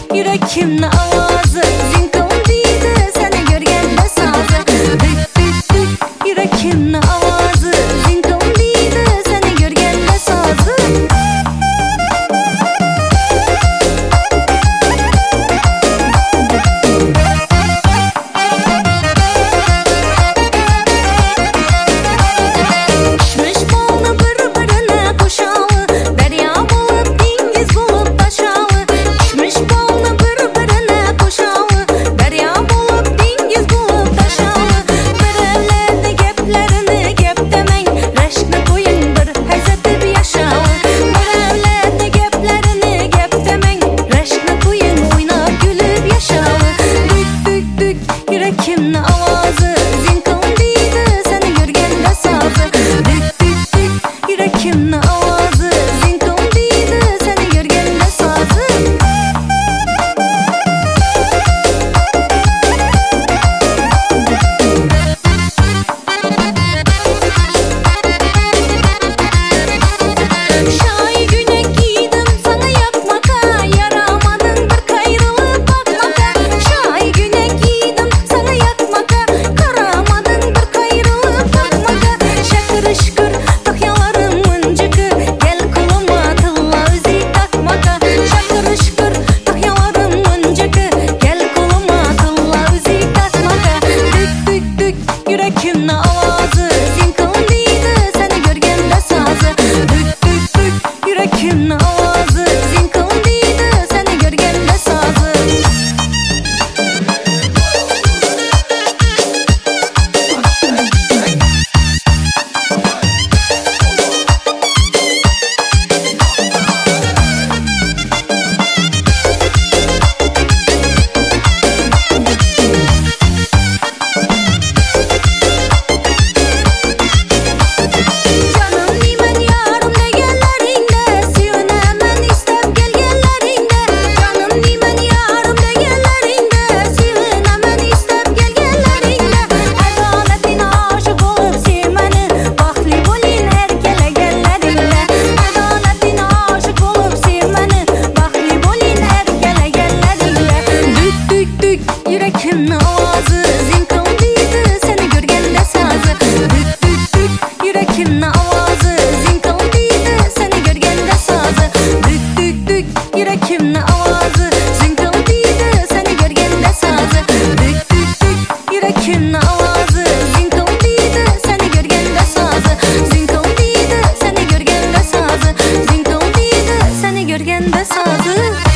Yürekimni avazı zinkildiydi seni görgende sazı. Düt düt düt yürekimni avazı zinkildiydi seni görgende sazı. Yürekimni avazı zinkildiydi seni görgende sazı. Düt düt düt yürekimni avazı zinkildiydi seni görgende sazı. Şay güne giydim sana yakmaka, yaramadın bir kayrılıp bakmaka. Şay güne giydim sana yakmaka, karamadın bir kayrılıp bakmaka. Şakır şıkır takyalarım mıncıkı, gel kuluma tılla üzi takmaka. Şakır şıkır takyalarım mıncıkı, gel kuluma tılla üzi takmaka. Düt düt düt yürekimni avazı zinkildiydi seni görgende sazı. Düt düt düt yürekimni avazı zinkildiydi seni görgende sazı. Canım nimen yarım degenlerinde, sevinemen istep gelgenlerinde. Canım nimen yarım degenlerinde, sevinemen istep gelgenlerinde. Adaletine aşık olup sevmeni, baxtli bolin her kelegenlerinde. Adaletine aşık olup sevmeni, baxtli bolin her kelegenlerinde. Düt düt düt yürekimni avazı zinkildiydi seni görgende sazı. Düt düt düt yürekimni avazı zinkildiydi seni görgende sazı. Düt düt düt yürekimni avazı zinkildiydi seni görgende sazı. Düt düt düt yürekimni avazı zinkildiydi seni görgende sazı. Zinkildiydi seni görgende sazı. Zinkildiydi seni görgende sazı.